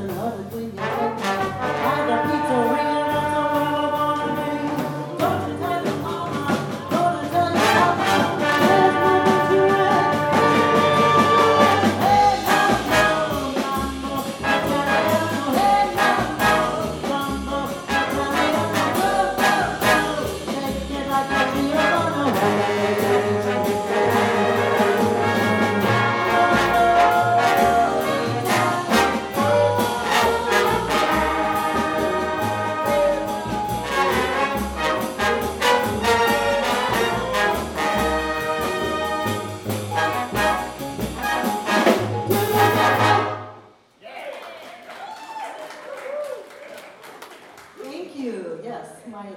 love it when you take me. By the pizzeria, that's where I wanna be. Don't you tell your mama, don't you tell your papa, there's nothing to it. Hey, mambo, mambo, Italiano. Hey, mambo, mambo, Italiano. Go, go, go, shake it like a Rio Thank you. Yes, my